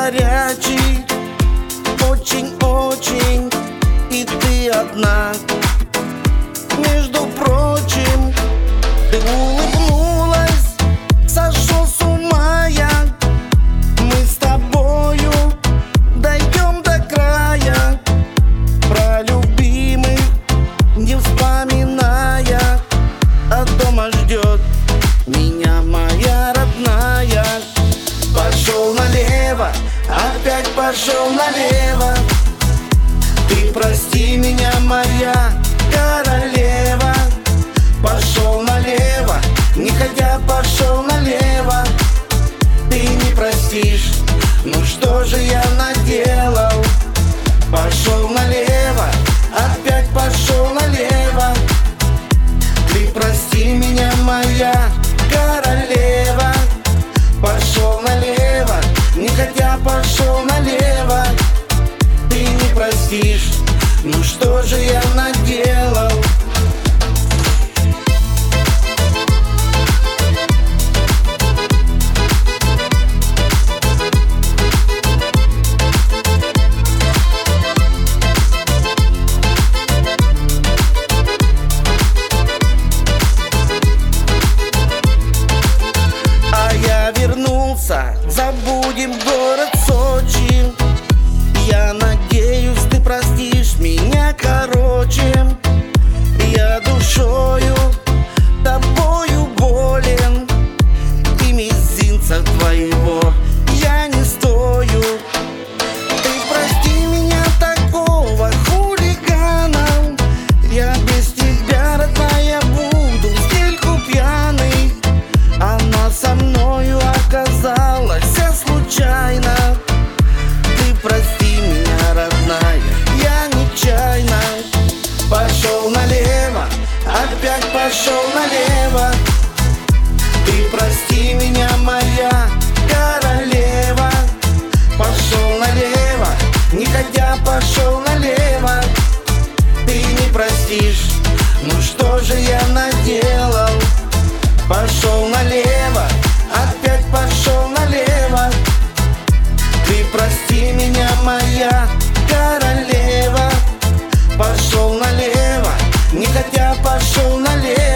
горячий, очень-очень, и ты одна. Между прочим, ты улыбнулась, сошел с ума я. Мы с тобою дойдем до края, про любимых не вспоминая, а дома ждет меня моя родная. Пошел налево, опять пошел налево. Ты прости меня, моя королева. Пошел налево, не хотя пошел налево. Ты не простишь, ну что же я наделал? Пошел налево, опять пошел налево. Ты прости меня, моя королева. Пошел налево, не хотя пошел налево. Ты не простишь, ну что же я наделал? Забудем город Сочи. Я надеюсь, ты простишь меня, короче. Я душою тобою болен, и мизинца твоего я не стою. Ты прости меня, такого хулигана. Я без тебя, родная, буду в стельку пьяный. Она со мною оказалась случайно. Ты прости меня, родная, я нечаянно. Пошел налево, опять пошел налево. Ты прости меня, моя королева. Пошел налево, не хотя пошел налево. Ты не простишь, ну что же я наделал? Пошел налево, опять пошел налево. Ты прости меня, моя королева. Пошел налево, не хотя пошел налево.